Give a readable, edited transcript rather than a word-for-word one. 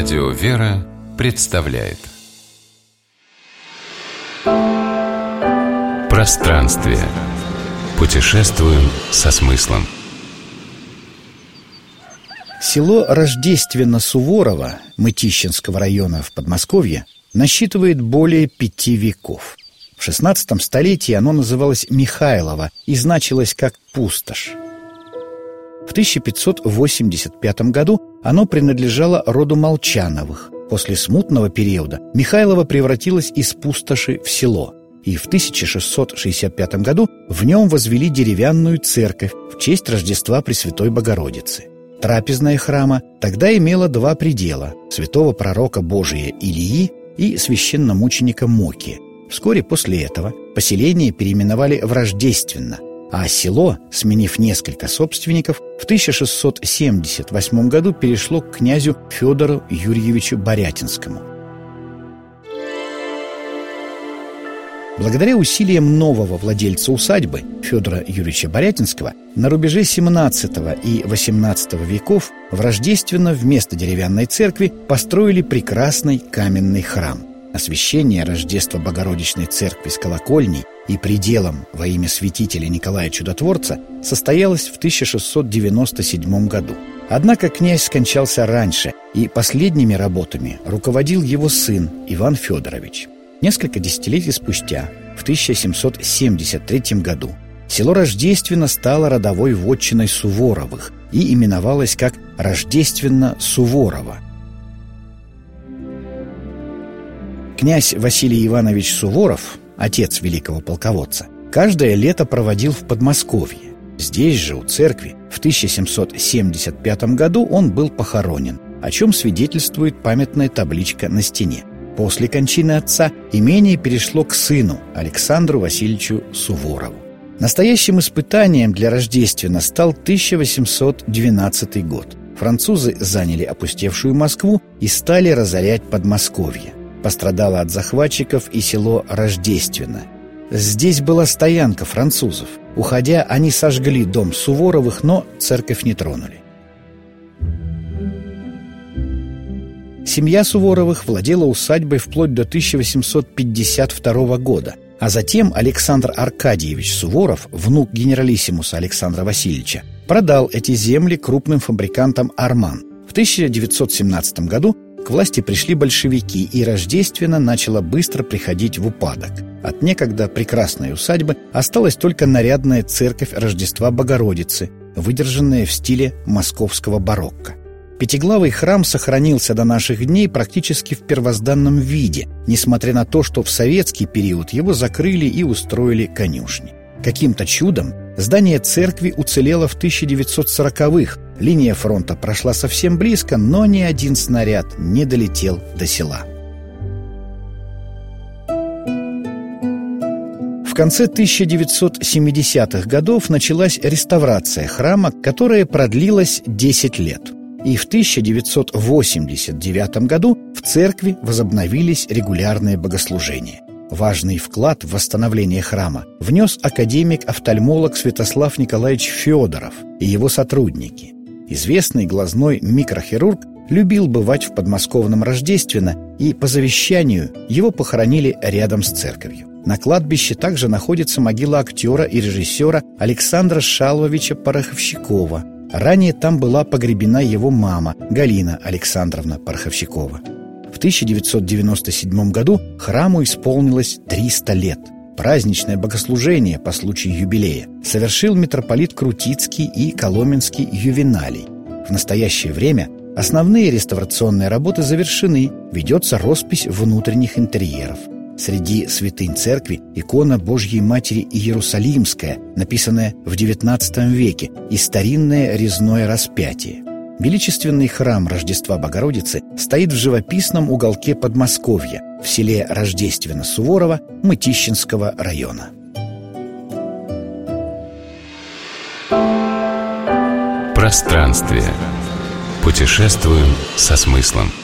Радио «Вера» представляет Пространствие. Путешествуем со смыслом. Село Рождественно-Суворово Мытищинского района в Подмосковье насчитывает более 5 веков. В XVI столетии оно называлось Михайлово и значилось как «пустошь». В 1585 году оно принадлежало роду Молчановых. После смутного периода Михайлово превратилось из пустоши в село, и в 1665 году в нем возвели деревянную церковь в честь Рождества Пресвятой Богородицы. Трапезная храма тогда имела 2 предела – святого пророка Божия Илии и священномученика Моки. Вскоре после этого поселение переименовали в Рождественно, а село, сменив несколько собственников, в 1678 году перешло к князю Федору Юрьевичу Борятинскому. Благодаря усилиям нового владельца усадьбы Федора Юрьевича Борятинского на рубеже XVII и XVIII веков в Рождественно вместо деревянной церкви построили прекрасный каменный храм. Освящение Рождества Богородичной церкви с колокольней и пределом во имя святителя Николая Чудотворца состоялось в 1697 году. Однако князь скончался раньше, и последними работами руководил его сын Иван Федорович. Несколько десятилетий спустя, в 1773 году, село Рождественно стало родовой вотчиной Суворовых и именовалось как Рождественно-Суворово. Князь Василий Иванович Суворов, отец великого полководца, каждое лето проводил в Подмосковье. Здесь же, у церкви, в 1775 году он был похоронен, о чем свидетельствует памятная табличка на стене. После кончины отца имение перешло к сыну Александру Васильевичу Суворову. Настоящим испытанием для Рождественно стал 1812 год. Французы заняли опустевшую Москву и стали разорять Подмосковье. Пострадало от захватчиков и село Рождественно. Здесь была стоянка французов. Уходя, они сожгли дом Суворовых, но церковь не тронули. Семья Суворовых владела усадьбой вплоть до 1852 года, а затем Александр Аркадьевич Суворов, внук генералиссимуса Александра Васильевича, продал эти земли крупным фабрикантам «Арман». В 1917 году к власти пришли большевики, и Рождественно начало быстро приходить в упадок. От некогда прекрасной усадьбы осталась только нарядная церковь Рождества Богородицы, выдержанная в стиле московского барокко. Пятиглавый храм сохранился до наших дней практически в первозданном виде, несмотря на то, что в советский период его закрыли и устроили конюшни. Каким-то чудом здание церкви уцелело в 1940-х. Линия фронта прошла совсем близко, но ни один снаряд не долетел до села. В конце 1970-х годов началась реставрация храма, которая продлилась 10 лет. И в 1989 году в церкви возобновились регулярные богослужения. Важный вклад в восстановление храма внес академик-офтальмолог Святослав Николаевич Федоров и его сотрудники. Известный глазной микрохирург любил бывать в подмосковном Рождественно, и по завещанию его похоронили рядом с церковью. На кладбище также находится могила актера и режиссера Александра Шалвовича Пороховщикова. Ранее там была погребена его мама Галина Александровна Пороховщикова. В 1997 году храму исполнилось 300 лет. Праздничное богослужение по случаю юбилея совершил митрополит Крутицкий и Коломенский Ювеналий. В настоящее время основные реставрационные работы завершены, ведется роспись внутренних интерьеров. Среди святынь церкви икона Божьей Матери Иерусалимская, написанная в XIX веке, и старинное резное распятие. Величественный храм Рождества Богородицы стоит в живописном уголке Подмосковья, в селе Рождественно-Суворово Мытищинского района. Пространствие. Путешествуем со смыслом.